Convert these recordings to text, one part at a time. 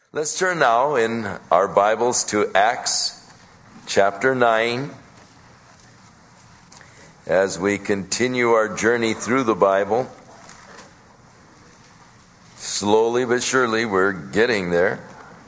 Let's turn now in our Bibles to Acts chapter 9 as we continue our journey through the Bible. Slowly but surely we're getting there.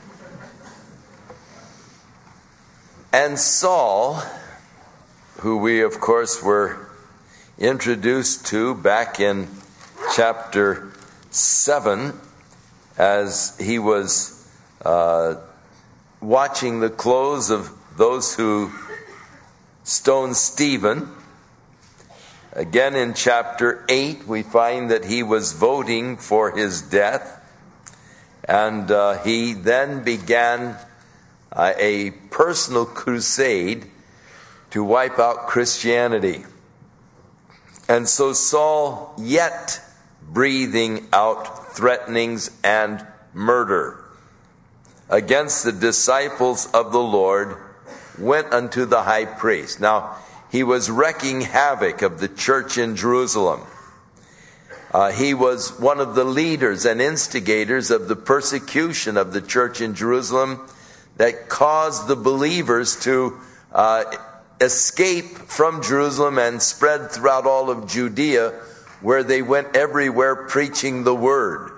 And Saul, who we of course were introduced to back in chapter 7 as he was watching the close of those who stoned Stephen. Again in chapter 8 we find that he was voting for his death, and he then began a personal crusade to wipe out Christianity. And so Saul, yet breathing out threatenings and murder against the disciples of the Lord, went unto the high priest. Now, he was wreaking havoc of the church in Jerusalem. He was one of the leaders and instigators of the persecution of the church in Jerusalem that caused the believers to escape from Jerusalem and spread throughout all of Judea, where they went everywhere preaching the word.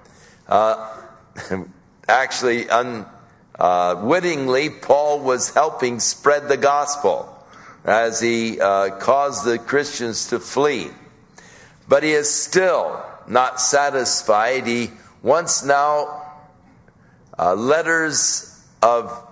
Actually, unwittingly, Paul was helping spread the gospel as he caused the Christians to flee. But he is still not satisfied. He wants now letters of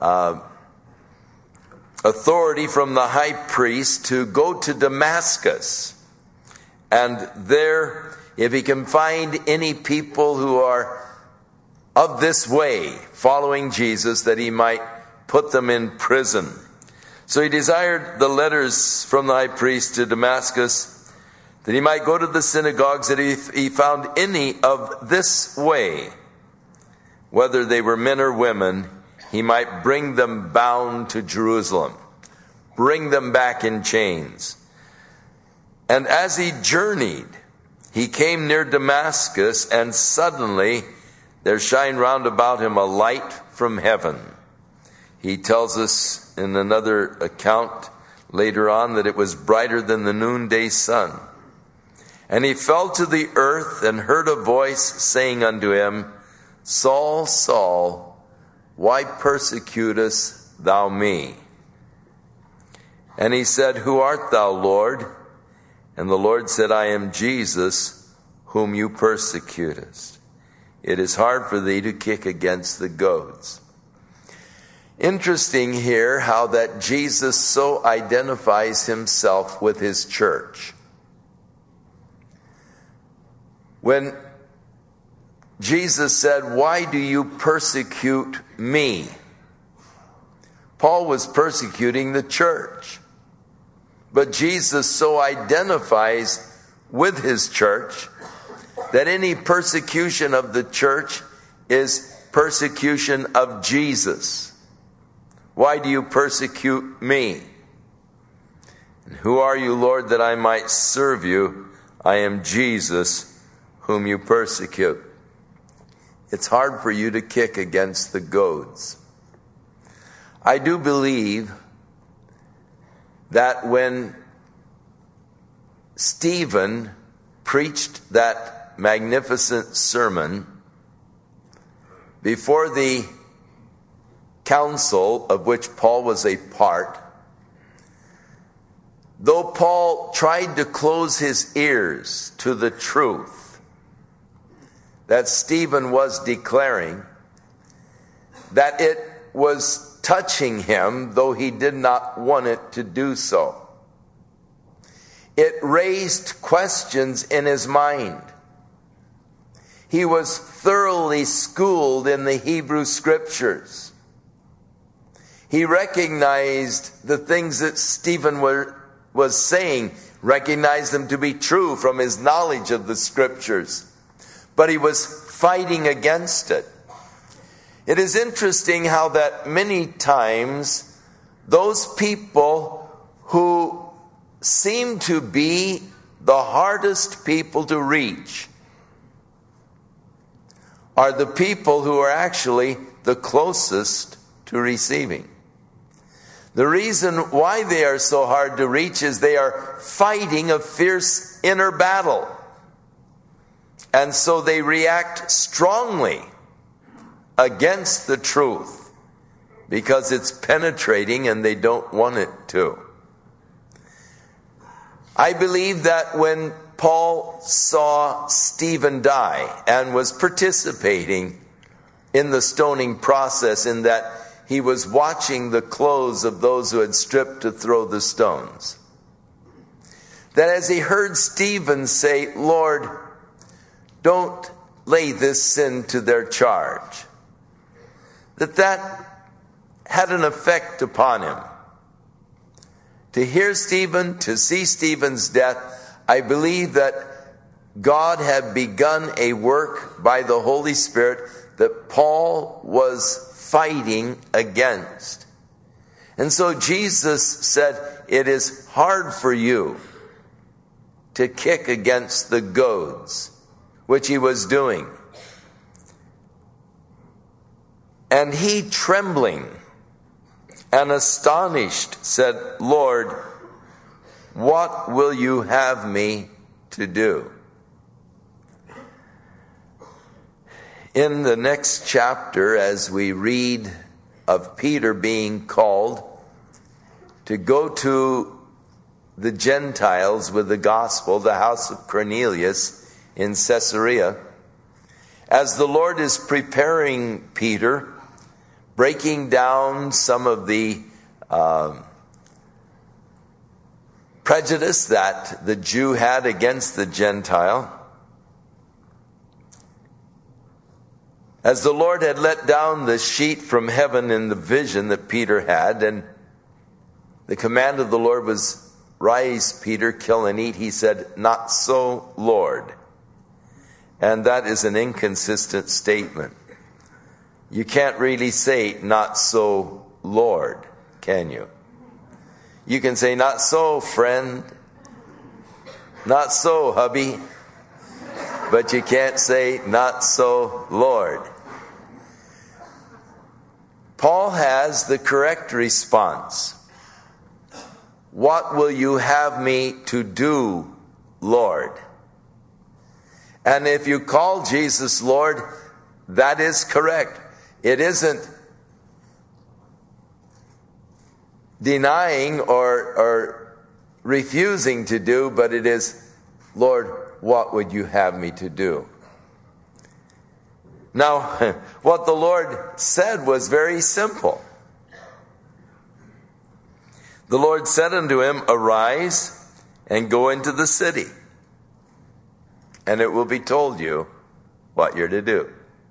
authority from the high priest to go to Damascus. And there, if he can find any people who are of this way, following Jesus, that he might put them in prison. So he desired the letters from the high priest to Damascus, that he might go to the synagogues, that if he found any of this way, whether they were men or women, he might bring them bound to Jerusalem, bring them back in chains. And as he journeyed, he came near Damascus, and suddenly there shined round about him a light from heaven. He tells us in another account later on that it was brighter than the noonday sun. And he fell to the earth and heard a voice saying unto him, Saul, Saul, why persecutest thou me? And he said, Who art thou, Lord? And the Lord said, I am Jesus, whom you persecutest. It is hard for thee to kick against the goads. Interesting here how that Jesus so identifies himself with his church. When Jesus said, Why do you persecute me? Paul was persecuting the church. But Jesus so identifies with his church that any persecution of the church is persecution of Jesus. Why do you persecute me? And who are you, Lord, that I might serve you? I am Jesus, whom you persecute. It's hard for you to kick against the goads. I do believe that when Stephen preached that magnificent sermon before the council of which Paul was a part, though Paul tried to close his ears to the truth that Stephen was declaring, that it was touching him, though he did not want it to do so. It raised questions in his mind. He was thoroughly schooled in the Hebrew Scriptures. He recognized the things that Stephen was saying, recognized them to be true from his knowledge of the Scriptures. But he was fighting against it. It is interesting how that many times those people who seem to be the hardest people to reach are the people who are actually the closest to receiving. The reason why they are so hard to reach is they are fighting a fierce inner battle. And so they react strongly against the truth because it's penetrating and they don't want it to. I believe that when Paul saw Stephen die and was participating in the stoning process, in that he was watching the clothes of those who had stripped to throw the stones, that as he heard Stephen say, "Lord, don't lay this sin to their charge," that had an effect upon him. To hear Stephen, to see Stephen's death, I believe that God had begun a work by the Holy Spirit that Paul was fighting against. And so Jesus said, "It is hard for you to kick against the goads," which he was doing. And he, trembling and astonished, said, "Lord, what will you have me to do?" In the next chapter, as we read of Peter being called to go to the Gentiles with the gospel, the house of Cornelius in Caesarea, as the Lord is preparing Peter, breaking down some of the prejudice that the Jew had against the Gentile, as the Lord had let down the sheet from heaven in the vision that Peter had, and the command of the Lord was, "Rise, Peter, kill and eat," he said, "Not so, Lord." And that is an inconsistent statement. You can't really say, "Not so, Lord," can you? You can say, "Not so, friend," "Not so, hubby," but you can't say, "Not so, Lord." Paul has the correct response. "What will you have me to do, Lord?" And if you call Jesus Lord, that is correct. It isn't denying or refusing to do, but it is, "Lord, what would you have me to do?" Now, what the Lord said was very simple. The Lord said unto him, "Arise and go into the city, and it will be told you what you're to do."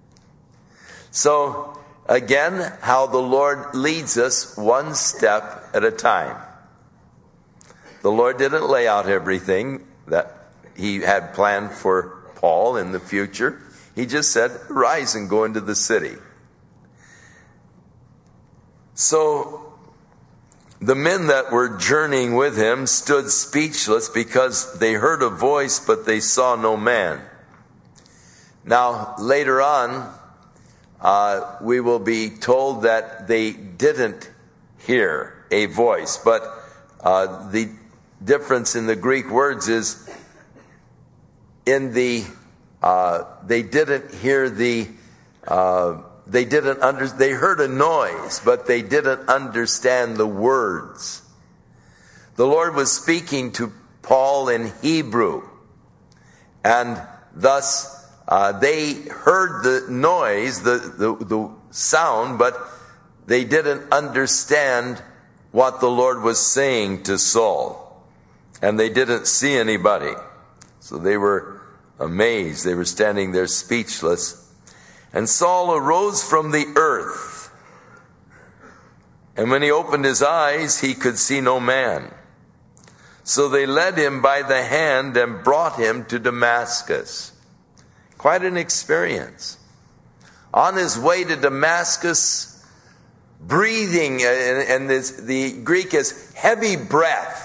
So, again, how the Lord leads us one step at a time. The Lord didn't lay out everything that he had planned for Paul in the future. He just said, "Rise and go into the city." So, the men that were journeying with him stood speechless because they heard a voice, but they saw no man. Now, later on, we will be told that they didn't hear a voice, but the difference in the Greek words is they didn't hear they heard a noise, but they didn't understand the words. The Lord was speaking to Paul in Hebrew, and thus they heard the noise, the sound, but they didn't understand what the Lord was saying to Saul. And they didn't see anybody. So they were amazed. They were standing there speechless. And Saul arose from the earth. And when he opened his eyes, he could see no man. So they led him by the hand and brought him to Damascus. Quite an experience. On his way to Damascus, breathing, and the Greek is heavy breath.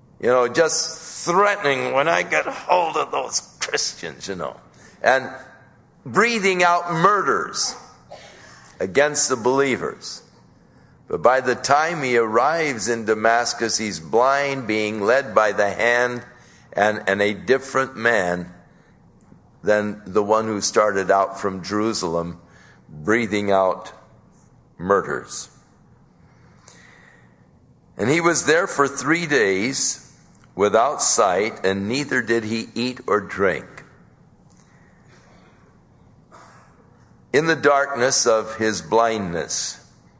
Just threatening, when I get hold of those Christians, And breathing out murders against the believers. But by the time he arrives in Damascus, he's blind, being led by the hand, and a different man than the one who started out from Jerusalem, breathing out murders. And he was there for 3 days without sight, and neither did he eat or drink. In the darkness of his blindness,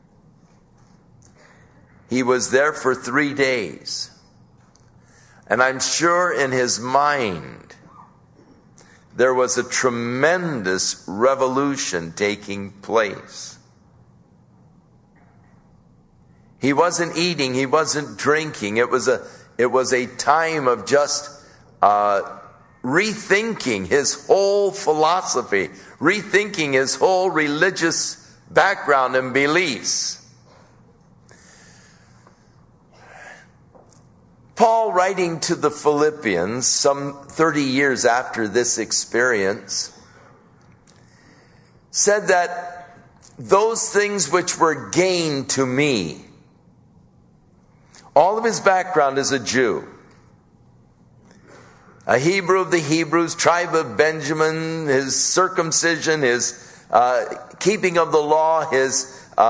he was there for 3 days. And I'm sure in his mind, there was a tremendous revolution taking place. He wasn't eating, he wasn't drinking. It was a time of just rethinking his whole philosophy, rethinking his whole religious background and beliefs. Paul, writing to the Philippians some 30 years after this experience, said that those things which were gain to me, all of his background as a Jew, a Hebrew of the Hebrews, tribe of Benjamin, his circumcision, his keeping of the law, his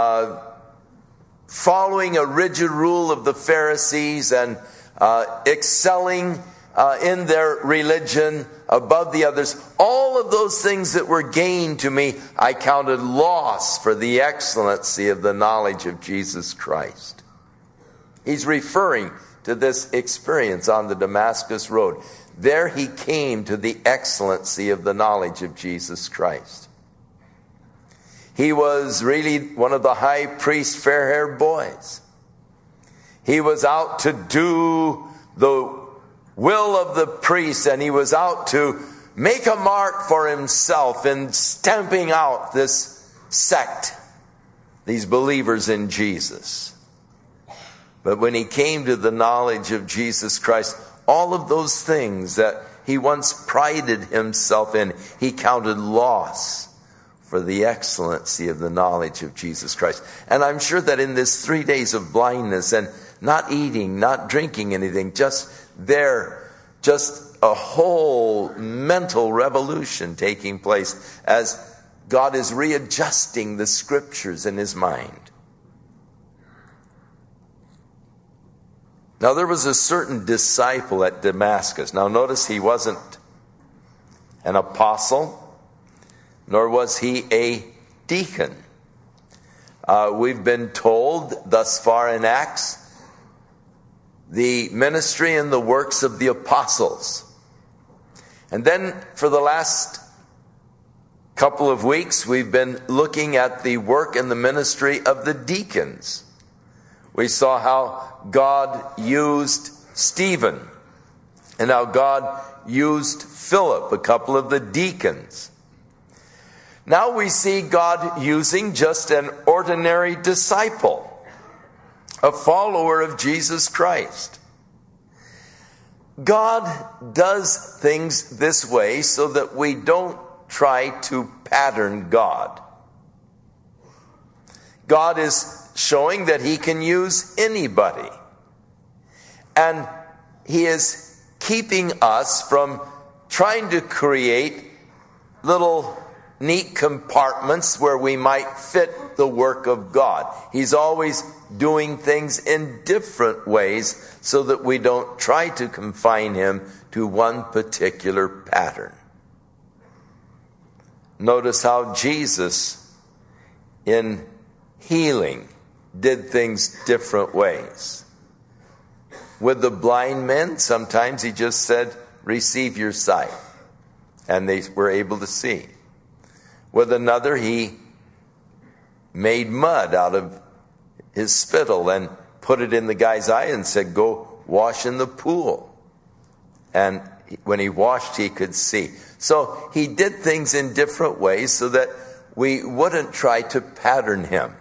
following a rigid rule of the Pharisees, and excelling in their religion above the others. All of those things that were gain to me, I counted loss for the excellency of the knowledge of Jesus Christ. He's referring to this experience on the Damascus Road. There he came to the excellency of the knowledge of Jesus Christ. He was really one of the high priest fair-haired boys. He was out to do the will of the priest, and he was out to make a mark for himself in stamping out this sect, these believers in Jesus. But when he came to the knowledge of Jesus Christ, all of those things that he once prided himself in, he counted loss for the excellency of the knowledge of Jesus Christ. And I'm sure that in this 3 days of blindness and not eating, not drinking anything, just a whole mental revolution taking place as God is readjusting the scriptures in his mind. Now there was a certain disciple at Damascus. Now notice he wasn't an apostle, nor was he a deacon. We've been told thus far in Acts, the ministry and the works of the apostles. And then for the last couple of weeks, we've been looking at the work and the ministry of the deacons. We saw how God used Stephen and how God used Philip, a couple of the deacons. Now we see God using just an ordinary disciple, a follower of Jesus Christ. God does things this way so that we don't try to pattern God. God is showing that he can use anybody. And he is keeping us from trying to create little neat compartments where we might fit the work of God. He's always doing things in different ways so that we don't try to confine him to one particular pattern. Notice how Jesus, in healing, did things different ways. With the blind men, sometimes he just said, receive your sight. And they were able to see. With another, he made mud out of his spittle and put it in the guy's eye and said, go wash in the pool. And when he washed, he could see. So he did things in different ways so that we wouldn't try to pattern him.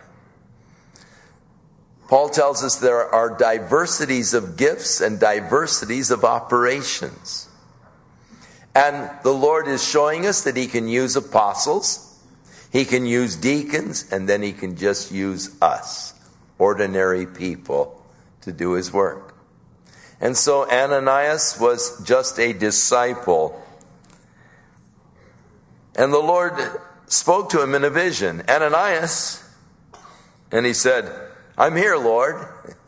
Paul tells us there are diversities of gifts and diversities of operations. And the Lord is showing us that he can use apostles, he can use deacons, and then he can just use us, ordinary people, to do his work. And so Ananias was just a disciple. And the Lord spoke to him in a vision, Ananias, and he said, I'm here, Lord.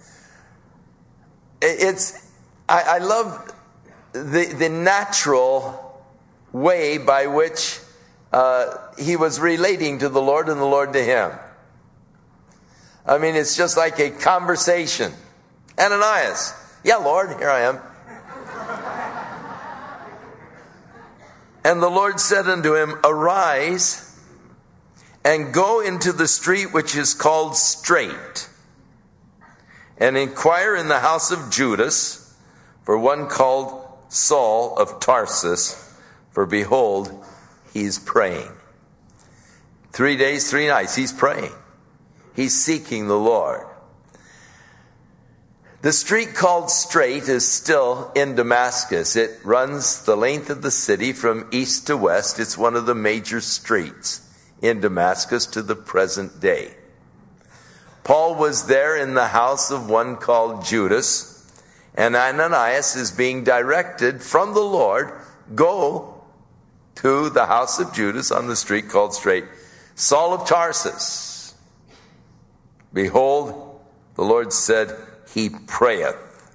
I love the natural way by which he was relating to the Lord and the Lord to him. I mean, it's just like a conversation. Ananias, yeah, Lord, here I am. And the Lord said unto him, arise and go into the street which is called Straight, and inquire in the house of Judas for one called Saul of Tarsus, for behold, he's praying. 3 days, 3 nights, he's praying. He's seeking the Lord. The street called Straight is still in Damascus. It runs the length of the city from east to west. It's one of the major streets in Damascus to the present day. Paul was there in the house of one called Judas, and Ananias is being directed from the Lord, go to the house of Judas on the street called Straight. Saul of Tarsus, behold, the Lord said, he prayeth.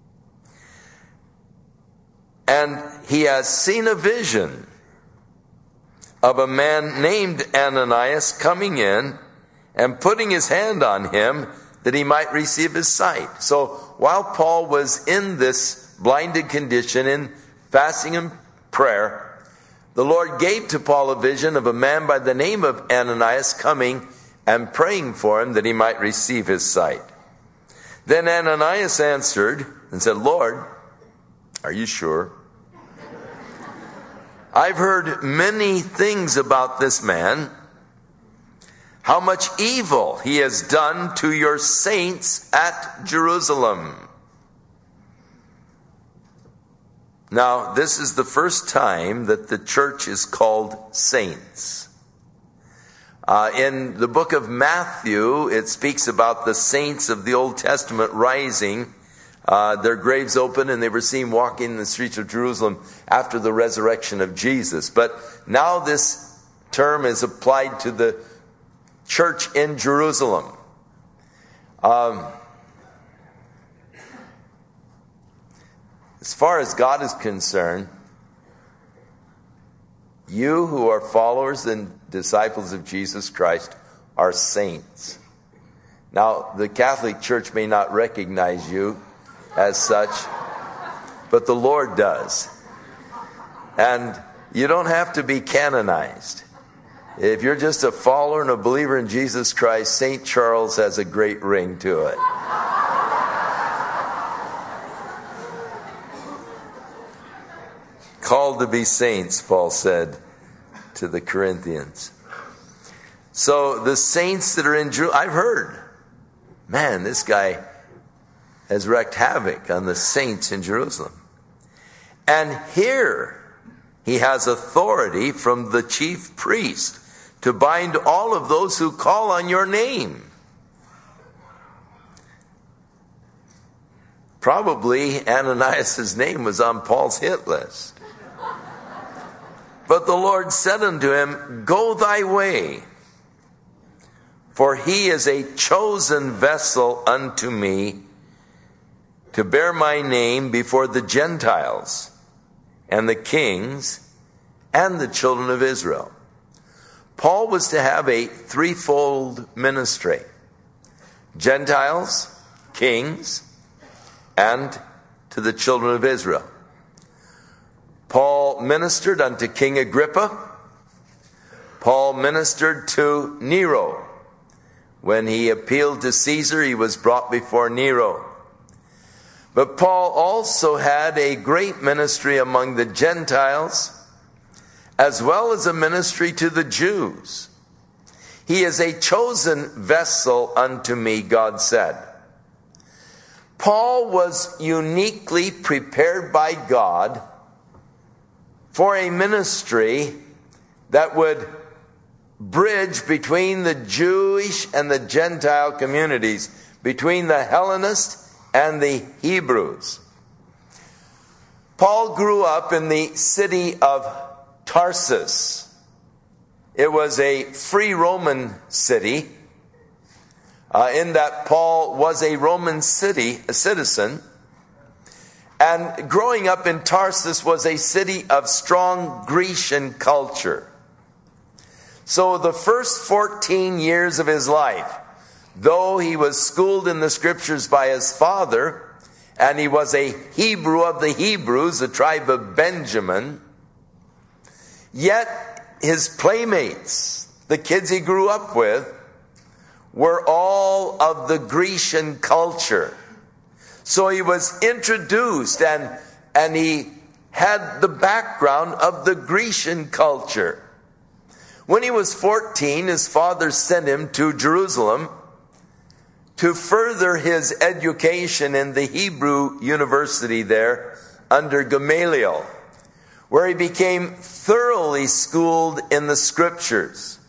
And he has seen a vision of a man named Ananias coming in and putting his hand on him that he might receive his sight. So while Paul was in this blinded condition, in fasting and prayer, the Lord gave to Paul a vision of a man by the name of Ananias coming and praying for him that he might receive his sight. Then Ananias answered and said, Lord, are you sure? I've heard many things about this man, how much evil he has done to your saints at Jerusalem. Now, this is the first time that the church is called saints. In the book of Matthew, it speaks about the saints of the Old Testament rising, their graves open, and they were seen walking in the streets of Jerusalem after the resurrection of Jesus. But now this term is applied to the church in Jerusalem. As far as God is concerned, you who are followers and disciples of Jesus Christ are saints. Now, the Catholic Church may not recognize you as such, but the Lord does. And you don't have to be canonized. If you're just a follower and a believer in Jesus Christ, St. Charles has a great ring to it. Called to be saints, Paul said to the Corinthians. So the saints that are in Jerusalem, I've heard, man, this guy has wreaked havoc on the saints in Jerusalem. And here he has authority from the chief priest to bind all of those who call on your name. Probably Ananias' name was on Paul's hit list. But the Lord said unto him, go thy way, for he is a chosen vessel unto me to bear my name before the Gentiles and the kings and the children of Israel. Paul was to have a threefold ministry: Gentiles, kings, and to the children of Israel. Paul ministered unto King Agrippa. Paul ministered to Nero. When he appealed to Caesar, he was brought before Nero. But Paul also had a great ministry among the Gentiles, as well as a ministry to the Jews. He is a chosen vessel unto me, God said. Paul was uniquely prepared by God for a ministry that would bridge between the Jewish and the Gentile communities, between the Hellenists and the Hebrews. Paul grew up in the city of Tarsus. It was a free Roman city, in that Paul was a Roman citizen. And growing up in Tarsus was a city of strong Grecian culture. So the first 14 years of his life, though he was schooled in the scriptures by his father, and he was a Hebrew of the Hebrews, the tribe of Benjamin, yet his playmates, the kids he grew up with, were all of the Grecian culture. So he was introduced and he had the background of the Grecian culture. When he was 14, his father sent him to Jerusalem to further his education in the Hebrew university there under Gamaliel, where he became thoroughly schooled in the scriptures.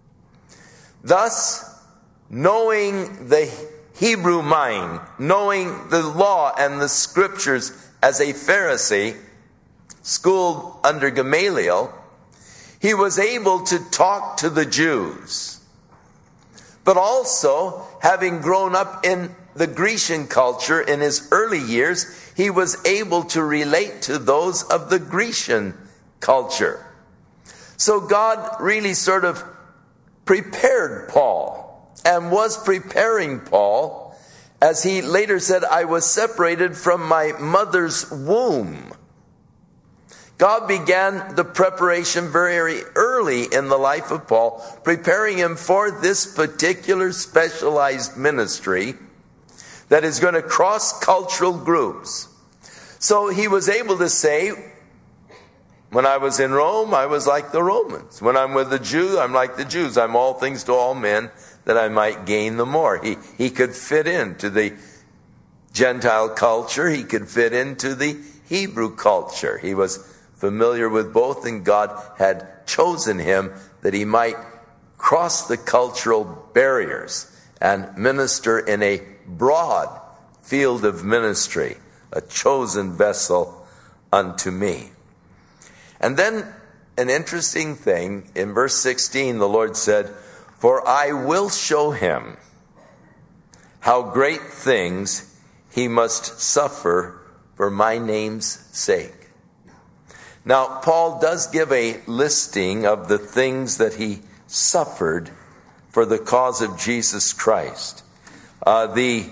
Thus, knowing the Hebrew mind, knowing the law and the scriptures as a Pharisee, schooled under Gamaliel, he was able to talk to the Jews. But also, having grown up in the Grecian culture in his early years, he was able to relate to those of the Grecian culture. So God really sort of prepared Paul and was preparing Paul, as he later said, I was separated from my mother's womb. God began the preparation very early in the life of Paul, preparing him for this particular specialized ministry that is going to cross cultural groups. So he was able to say, when I was in Rome, I was like the Romans. When I'm with the Jews, I'm like the Jews. I'm all things to all men, that I might gain the more. He could fit into the Gentile culture. He could fit into the Hebrew culture. He was familiar with both, and God had chosen him that he might cross the cultural barriers and minister in a broad field of ministry, a chosen vessel unto me. And then an interesting thing, in verse 16, the Lord said, for I will show him how great things he must suffer for my name's sake. Now, Paul does give a listing of the things that he suffered for the cause of Jesus Christ. The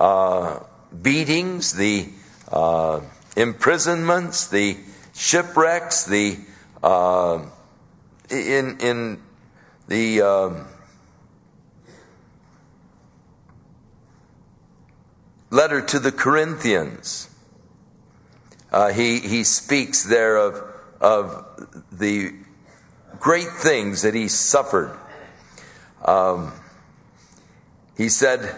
beatings, the imprisonments, the shipwrecks, the letter to the Corinthians, he speaks there of the great things that he suffered. He said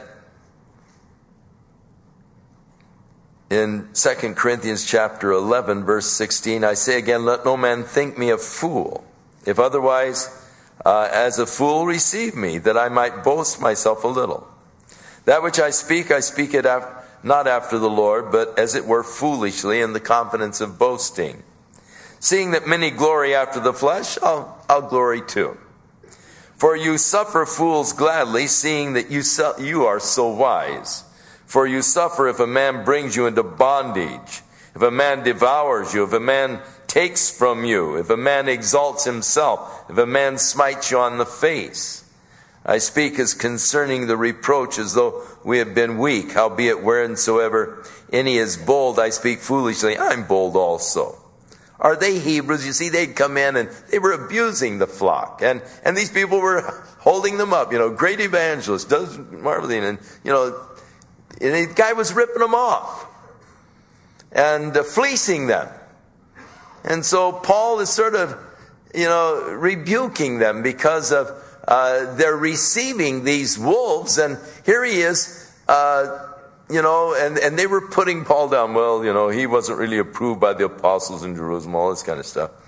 in 2 Corinthians chapter 11, verse 16, I say again, let no man think me a fool. If otherwise, as a fool receive me, that I might boast myself a little. That which I speak it not after the Lord, but as it were foolishly, in the confidence of boasting. Seeing that many glory after the flesh, I'll glory too. For you suffer fools gladly, seeing that you are so wise. For you suffer if a man brings you into bondage, if a man devours you, if a man takes from you, if a man exalts himself, if a man smites you on the face. I speak as concerning the reproach, as though we have been weak, howbeit wheresoever any is bold, I speak foolishly, I'm bold also. Are they Hebrews? You see, they'd come in and they were abusing the flock. And these people were holding them up, great evangelist, does marvelous, and the guy was ripping them off and fleecing them. And so Paul is sort of, rebuking them because of they're receiving these wolves. And here he is, and they were putting Paul down. Well, he wasn't really approved by the apostles in Jerusalem, all this kind of stuff.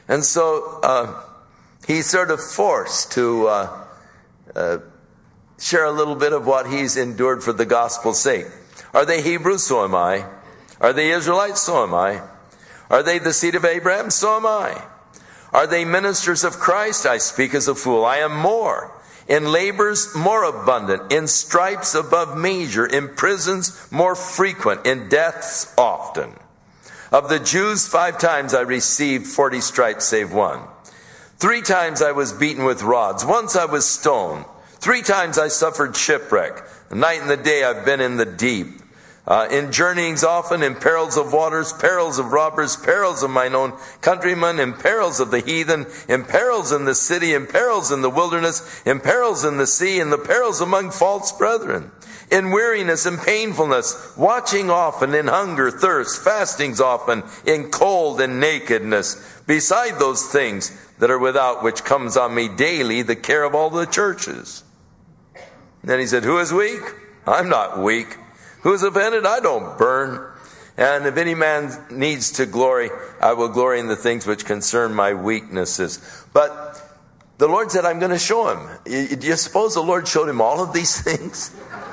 And so he's sort of forced to share a little bit of what he's endured for the gospel's sake. Are they Hebrews? So am I. Are they Israelites? So am I. Are they the seed of Abraham? So am I. Are they ministers of Christ? I speak as a fool. I am more. In labors more abundant, in stripes above measure, in prisons more frequent, in deaths often. Of the Jews 5 times I received 40 stripes save one. 3 times I was beaten with rods. Once I was stoned. 3 times I suffered shipwreck. The night and the day I've been in the deep. In journeyings often, in perils of waters, perils of robbers, perils of mine own countrymen, in perils of the heathen, in perils in the city, in perils in the wilderness, in perils in the sea, in the perils among false brethren, in weariness and painfulness, watching often, in hunger, thirst, fastings often, in cold and nakedness, beside those things that are without, which comes on me daily, the care of all the churches. And then he said, who is weak? I'm not weak. Who is offended? I don't burn. And if any man needs to glory, I will glory in the things which concern my weaknesses. But the Lord said, I'm going to show him. Do you suppose the Lord showed him all of these things?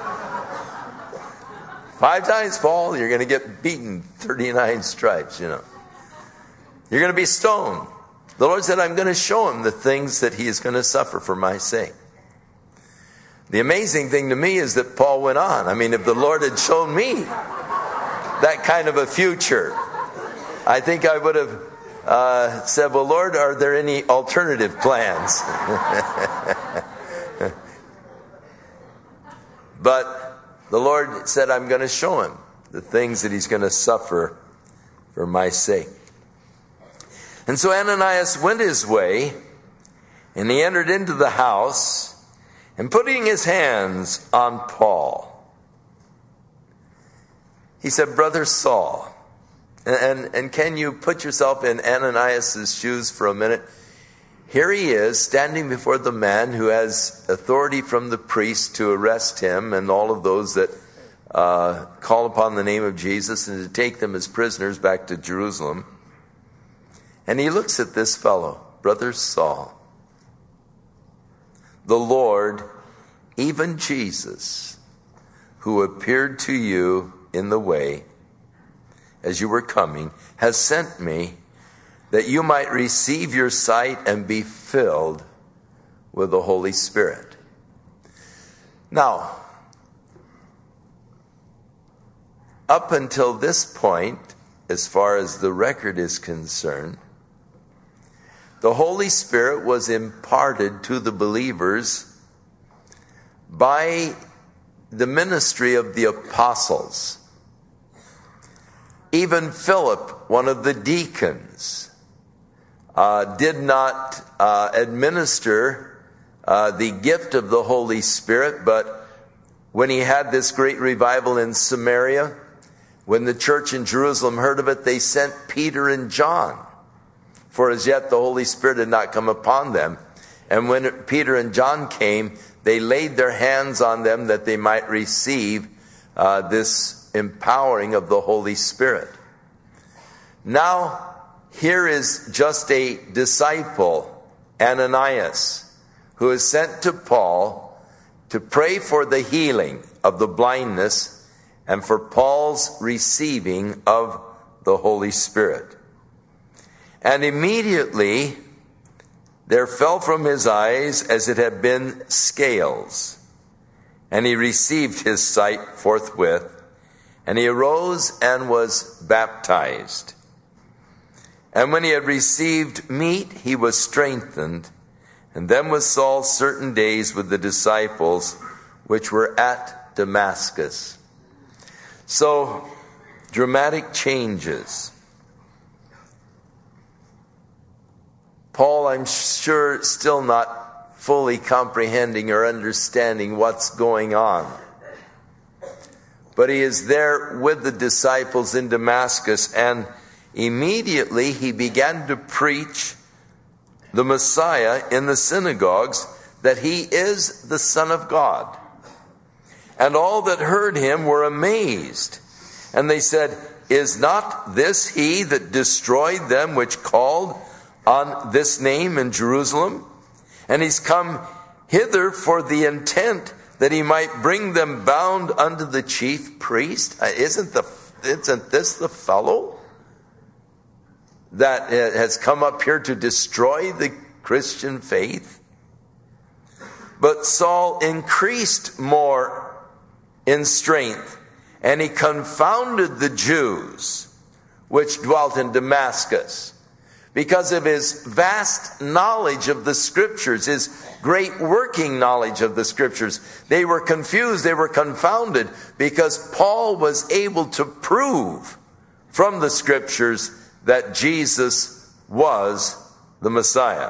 5 times, Paul, you're going to get beaten 39 stripes, You're going to be stoned. The Lord said, I'm going to show him the things that he is going to suffer for my sake. The amazing thing to me is that Paul went on. I mean, if the Lord had shown me that kind of a future, I think I would have said, well, Lord, are there any alternative plans? But the Lord said, I'm going to show him the things that he's going to suffer for my sake. And so Ananias went his way, and he entered into the house, and putting his hands on Paul, he said, Brother Saul, and can you put yourself in Ananias' shoes for a minute? Here he is standing before the man who has authority from the priest to arrest him and all of those that call upon the name of Jesus and to take them as prisoners back to Jerusalem. And he looks at this fellow, Brother Saul. The Lord, even Jesus, who appeared to you in the way as you were coming, has sent me that you might receive your sight and be filled with the Holy Spirit. Now, up until this point, as far as the record is concerned, the Holy Spirit was imparted to the believers by the ministry of the apostles. Even Philip, one of the deacons, did not administer the gift of the Holy Spirit, but when he had this great revival in Samaria, when the church in Jerusalem heard of it, they sent Peter and John. For as yet the Holy Spirit had not come upon them. And when Peter and John came, they laid their hands on them that they might receive this empowering of the Holy Spirit. Now, here is just a disciple, Ananias, who is sent to Paul to pray for the healing of the blindness and for Paul's receiving of the Holy Spirit. And immediately there fell from his eyes as it had been scales, and he received his sight forthwith, and he arose and was baptized. And when he had received meat, he was strengthened, and then was Saul certain days with the disciples which were at Damascus. So, dramatic changes. Paul, I'm sure, still not fully comprehending or understanding what's going on. But he is there with the disciples in Damascus, and immediately he began to preach the Messiah in the synagogues, that he is the Son of God. And all that heard him were amazed. And they said, is not this he that destroyed them which called on this name in Jerusalem? And he's come hither for the intent that he might bring them bound unto the chief priest. Isn't this the fellow that has come up here to destroy the Christian faith? But Saul increased more in strength, and he confounded the Jews which dwelt in Damascus, because of his vast knowledge of the Scriptures, his great working knowledge of the Scriptures. They were confused, they were confounded, because Paul was able to prove from the Scriptures that Jesus was the Messiah.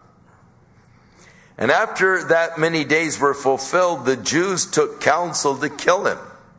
And after that many days were fulfilled, the Jews took counsel to kill him.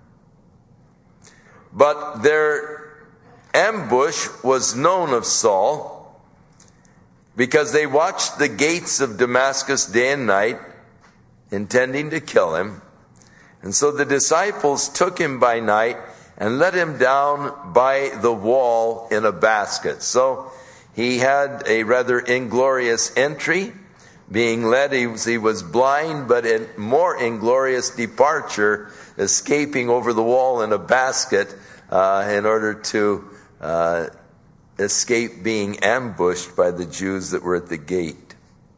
But their ambush was known of Saul, because they watched the gates of Damascus day and night, intending to kill him. And so the disciples took him by night and let him down by the wall in a basket. So he had a rather inglorious entry, being led. He was blind, but a more inglorious departure, escaping over the wall in a basket in order to escape being ambushed by the Jews that were at the gate.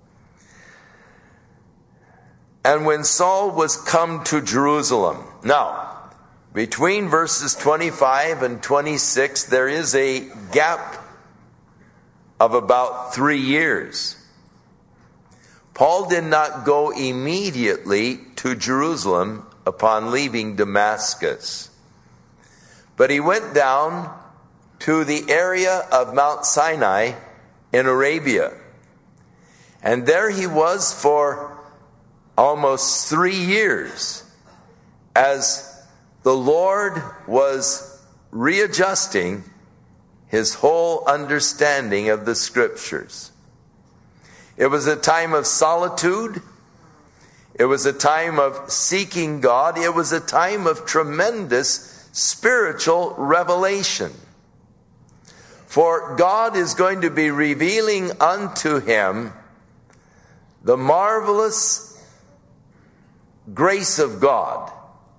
And when Saul was come to Jerusalem. Now, between verses 25 and 26, there is a gap of about 3 years. Paul did not go immediately to Jerusalem upon leaving Damascus, but he went down to the area of Mount Sinai in Arabia. And there he was for almost 3 years as the Lord was readjusting his whole understanding of the Scriptures. It was a time of solitude. It was a time of seeking God. It was a time of tremendous spiritual revelation. For God is going to be revealing unto him the marvelous grace of God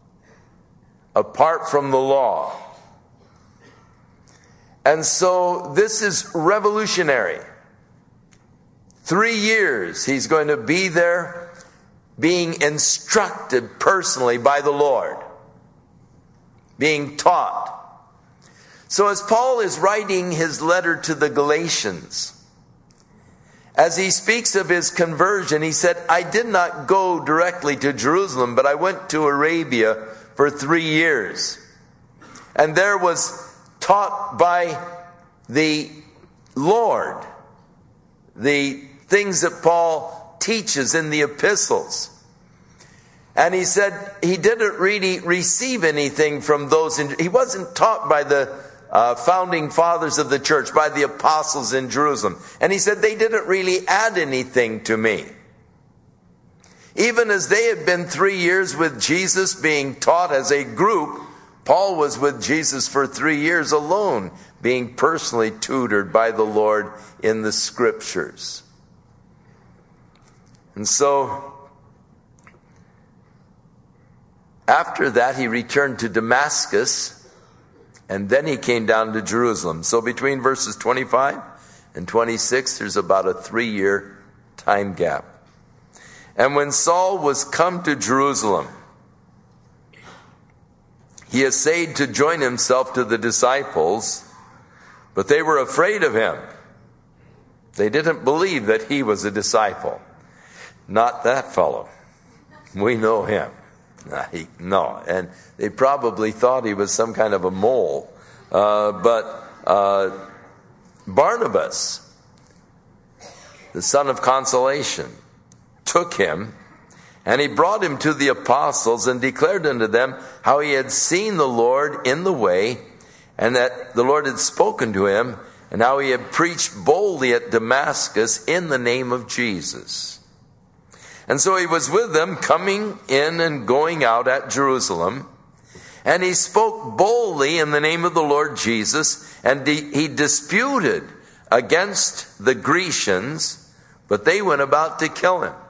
apart from the law. And so this is revolutionary. 3 years he's going to be there being instructed personally by the Lord, being taught. So as Paul is writing his letter to the Galatians, as he speaks of his conversion, he said, I did not go directly to Jerusalem, but I went to Arabia for 3 years. And there was taught by the Lord the things that Paul teaches in the epistles. And he said he didn't really receive anything from those. He wasn't taught by the founding fathers of the church, by the apostles in Jerusalem. And he said they didn't really add anything to me. Even as they had been 3 years with Jesus being taught as a group, Paul was with Jesus for 3 years alone, being personally tutored by the Lord in the Scriptures. And so, after that, he returned to Damascus, and then he came down to Jerusalem. So between verses 25 and 26, there's about a 3-year time gap. And when Saul was come to Jerusalem, he essayed to join himself to the disciples, but they were afraid of him. They didn't believe that he was a disciple. Not that fellow. We know him. No, and they probably thought he was some kind of a mole. But Barnabas, the son of consolation, took him, and he brought him to the apostles and declared unto them how he had seen the Lord in the way, and that the Lord had spoken to him, and how he had preached boldly at Damascus in the name of Jesus. And so he was with them, coming in and going out at Jerusalem. And he spoke boldly in the name of the Lord Jesus. And he disputed against the Grecians, but they went about to kill him.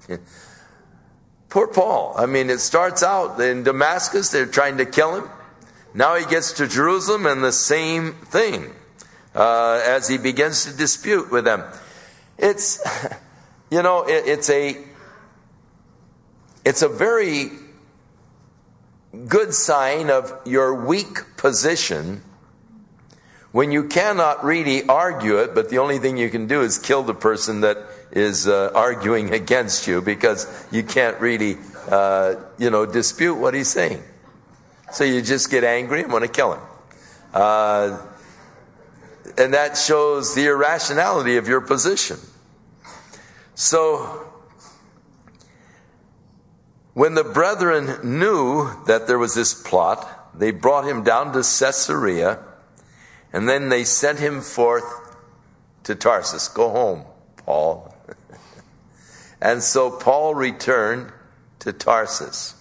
Poor Paul. I mean, it starts out in Damascus, they're trying to kill him. Now he gets to Jerusalem and the same thing as he begins to dispute with them. It's, it's a very good sign of your weak position when you cannot really argue it, but the only thing you can do is kill the person that is arguing against you, because you can't really, dispute what he's saying. So you just get angry and want to kill him. And that shows the irrationality of your position. So, when the brethren knew that there was this plot, they brought him down to Caesarea, and then they sent him forth to Tarsus. Go home, Paul. And so Paul returned to Tarsus,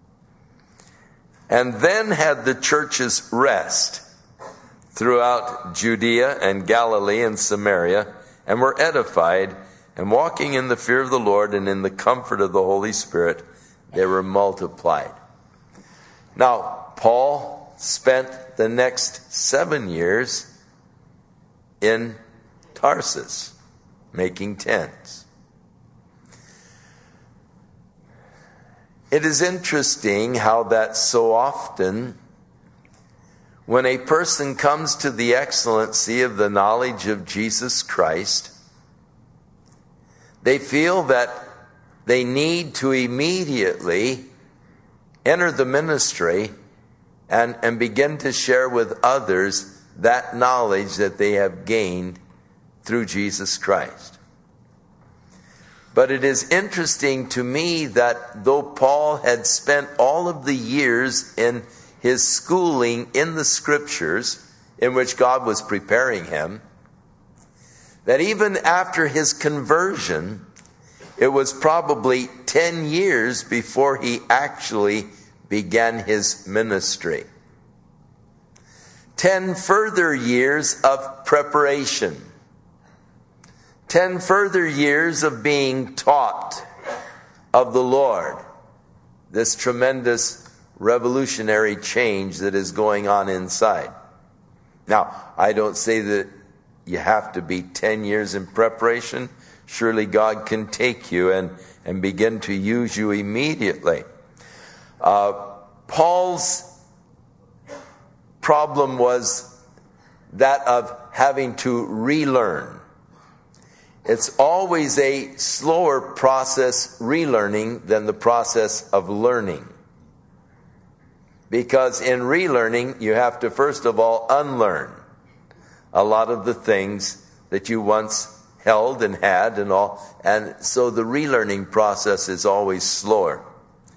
and then had the churches rest throughout Judea and Galilee and Samaria, and were edified, and walking in the fear of the Lord and in the comfort of the Holy Spirit, they were multiplied. Now, Paul spent the next 7 years in Tarsus, making tents. It is interesting how that so often, when a person comes to the excellency of the knowledge of Jesus Christ, they feel that they need to immediately enter the ministry and begin to share with others that knowledge that they have gained through Jesus Christ. But it is interesting to me that though Paul had spent all of the years in his schooling in the scriptures in which God was preparing him, that even after his conversion, it was probably 10 years before he actually began his ministry. 10 further years of preparation. 10 further years of being taught of the Lord. This tremendous revolutionary change that is going on inside. Now, I don't say that you have to be 10 years in preparation. Surely God can take you and begin to use you immediately. Paul's problem was that of having to relearn. It's always a slower process relearning than the process of learning. Because in relearning, you have to first of all unlearn a lot of the things that you once held and had and all. And so the relearning process is always slower.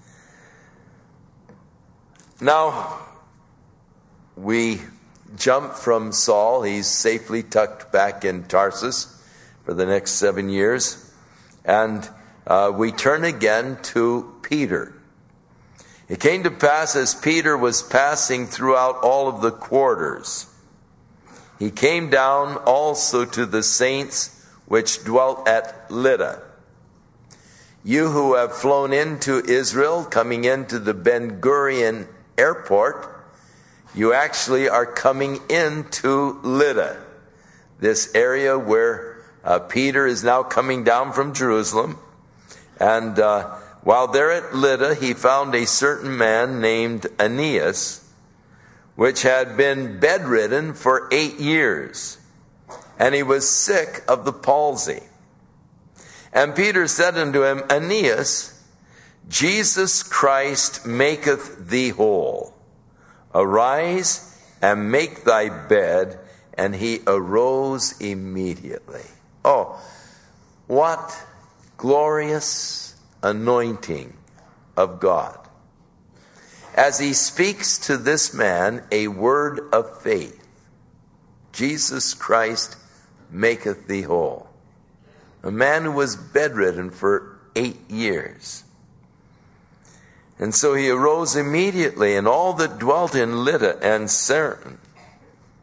Now, we jump from Saul. He's safely tucked back in Tarsus for the next 7 years. And we turn again to Peter. It came to pass as Peter was passing throughout all of the quarters, he came down also to the saints which dwelt at Lydda. You who have flown into Israel, coming into the Ben Gurion airport, you actually are coming into Lydda, this area where Peter is now coming down from Jerusalem. And while there at Lydda, he found a certain man named Aeneas, which had been bedridden for 8 years, and he was sick of the palsy. And Peter said unto him, Aeneas, Jesus Christ maketh thee whole. Arise and make thy bed. And he arose immediately. Oh, what glorious anointing of God. As he speaks to this man a word of faith. Jesus Christ maketh thee whole. A man who was bedridden for 8 years. And so he arose immediately, and all that dwelt in Lydda and Saron,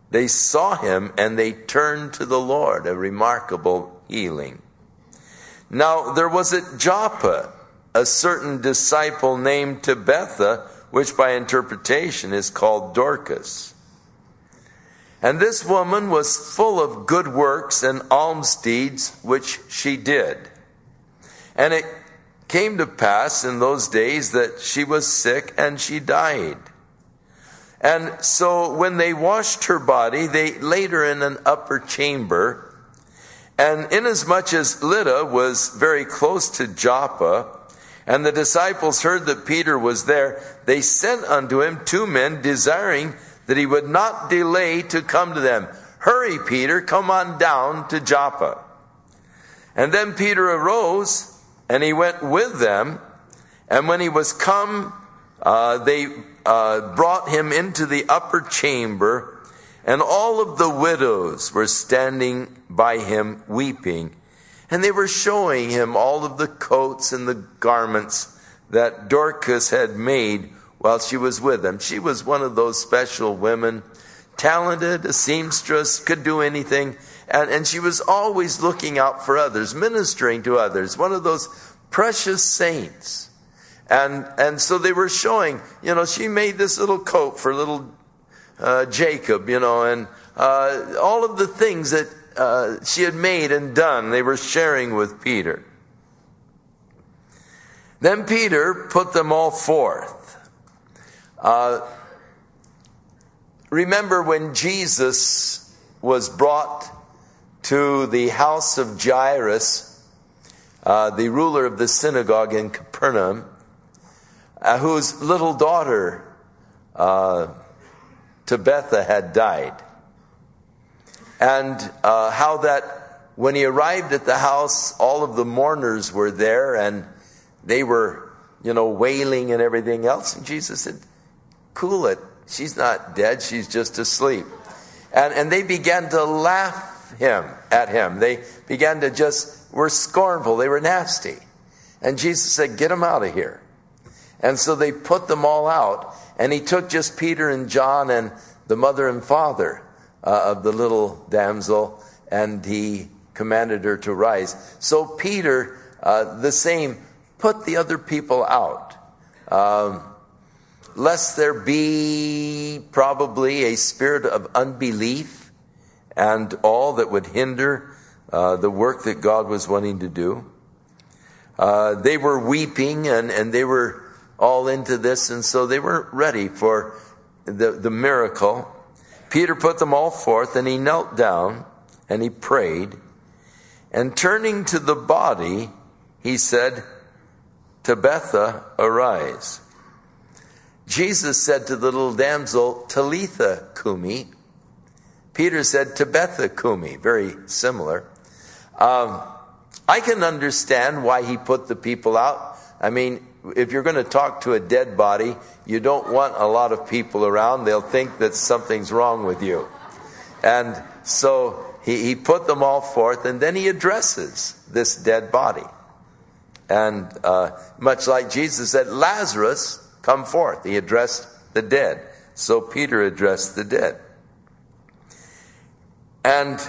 they saw him and they turned to the Lord. A remarkable healing. Now there was at Joppa a certain disciple named Tabitha, which by interpretation is called Dorcas. And this woman was full of good works and alms deeds, which she did. And it came to pass in those days that she was sick and she died. And so when they washed her body, they laid her in an upper chamber. And inasmuch as Lydda was very close to Joppa, and the disciples heard that Peter was there, they sent unto him 2 men, desiring that he would not delay to come to them. Hurry, Peter, come on down to Joppa. And then Peter arose, and he went with them. And when he was come, they brought him into the upper chamber, and all of the widows were standing by him weeping. And they were showing him all of the coats and the garments that Dorcas had made while she was with them. She was one of those special women, talented, a seamstress, could do anything. And she was always looking out for others, ministering to others, one of those precious saints. And so they were showing, she made this little coat for little Jacob, and all of the things that she had made and done, they were sharing with Peter. Then Peter put them all forth. Remember when Jesus was brought to the house of Jairus, the ruler of the synagogue in Capernaum, whose little daughter, Tabitha, had died. And how that when he arrived at the house, all of the mourners were there, and they were, wailing and everything else. And Jesus said, cool it. She's not dead. She's just asleep. And they began to laugh at him. They began to were scornful. They were nasty. And Jesus said, get them out of here. And so they put them all out. And he took just Peter and John and the mother and father of the little damsel, and he commanded her to rise. So Peter, the same, put the other people out. Lest there be probably a spirit of unbelief and all that would hinder the work that God was wanting to do. They were weeping and they were all into this, and so they weren't ready for the miracle. Peter put them all forth, and he knelt down and he prayed. And turning to the body, he said, Tabitha, arise. Jesus said to the little damsel, Talitha cumi. Peter said, Tabitha cumi. Very similar. I can understand why he put the people out. I mean, if you're going to talk to a dead body, you don't want a lot of people around. They'll think that something's wrong with you. And so he put them all forth, and then he addresses this dead body. And much like Jesus said, Lazarus, come forth. He addressed the dead. So Peter addressed the dead. And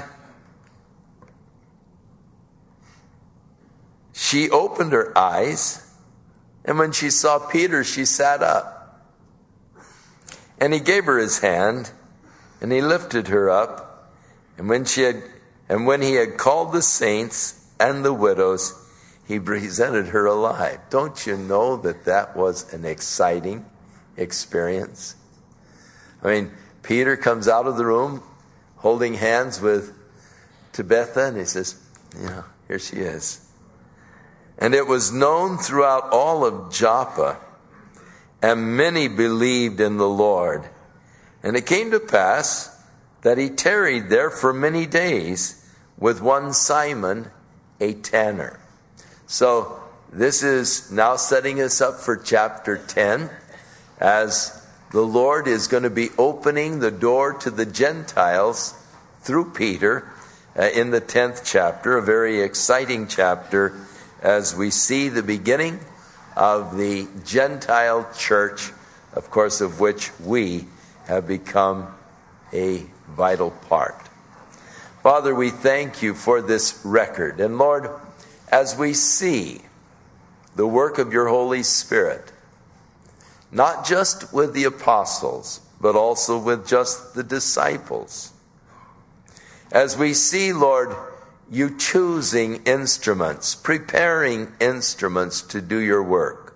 she opened her eyes, and when she saw Peter, she sat up. And he gave her his hand, and he lifted her up. And when he had called the saints and the widows, he presented her alive. Don't you know that was an exciting experience? I mean, Peter comes out of the room holding hands with Tabitha, and he says, here she is. And it was known throughout all of Joppa, and many believed in the Lord. And it came to pass that he tarried there for many days with one Simon, a tanner. So this is now setting us up for chapter 10, as the Lord is going to be opening the door to the Gentiles through Peter in the 10th chapter, a very exciting chapter, as we see the beginning of the Gentile church, of course, of which we have become a vital part. Father, we thank you for this record. And Lord, as we see the work of your Holy Spirit, not just with the apostles, but also with just the disciples. As we see, Lord, you choosing instruments, preparing instruments to do your work.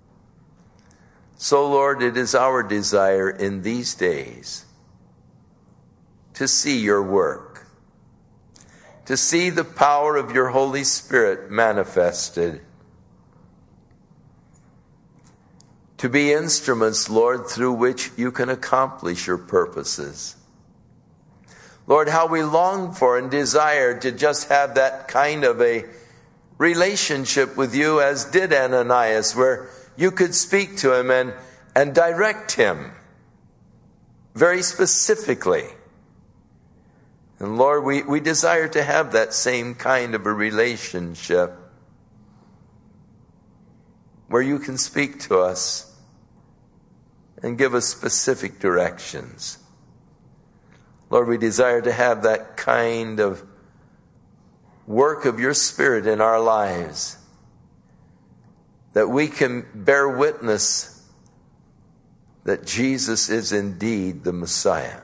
So, Lord, it is our desire in these days to see your work, to see the power of your Holy Spirit manifested, to be instruments, Lord, through which you can accomplish your purposes. Lord, how we long for and desire to just have that kind of a relationship with you as did Ananias, where you could speak to him and direct him very specifically. And Lord, we desire to have that same kind of a relationship where you can speak to us and give us specific directions. Lord, we desire to have that kind of work of your Spirit in our lives, that we can bear witness that Jesus is indeed the Messiah.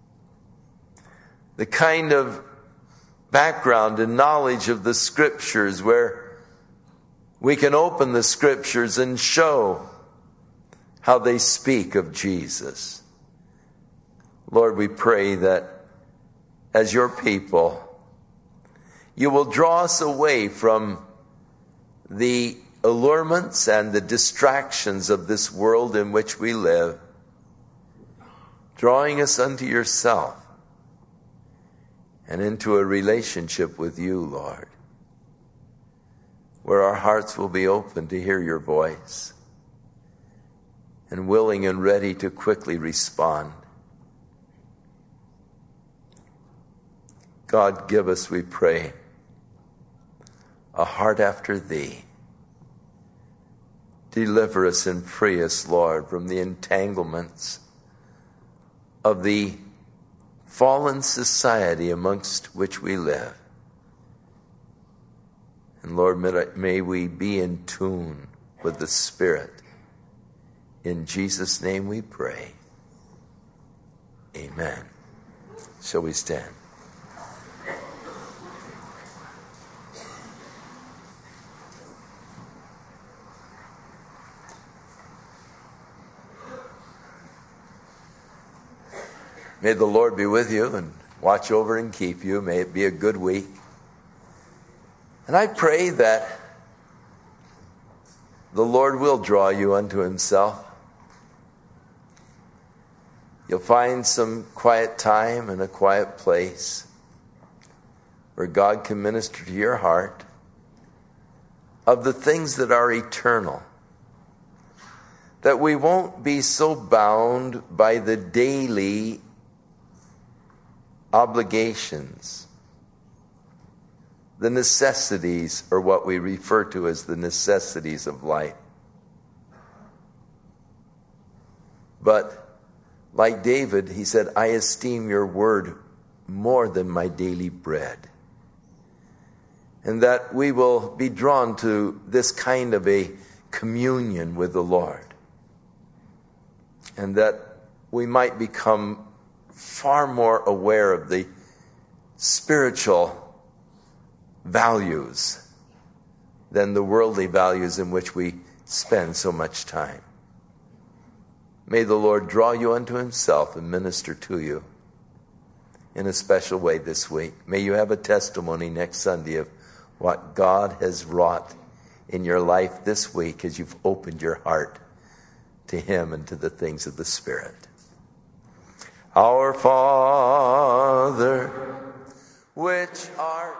The kind of background and knowledge of the Scriptures where we can open the Scriptures and show how they speak of Jesus. Lord, we pray that as your people, you will draw us away from the allurements and the distractions of this world in which we live, drawing us unto yourself and into a relationship with you, Lord, where our hearts will be open to hear your voice and willing and ready to quickly respond. God, give us, we pray, a heart after thee. Deliver us and free us, Lord, from the entanglements of the fallen society amongst which we live. And Lord, may we be in tune with the Spirit. In Jesus' name we pray. Amen. Shall we stand? May the Lord be with you and watch over and keep you. May it be a good week. And I pray that the Lord will draw you unto himself. You'll find some quiet time and a quiet place where God can minister to your heart of the things that are eternal. That we won't be so bound by the daily obligations, the necessities, or what we refer to as the necessities of life. But like David, he said, I esteem your word more than my daily bread. And that we will be drawn to this kind of a communion with the Lord. And that we might become far more aware of the spiritual values than the worldly values in which we spend so much time. May the Lord draw you unto himself and minister to you in a special way this week. May you have a testimony next Sunday of what God has wrought in your life this week as you've opened your heart to him and to the things of the Spirit. Our Father, which art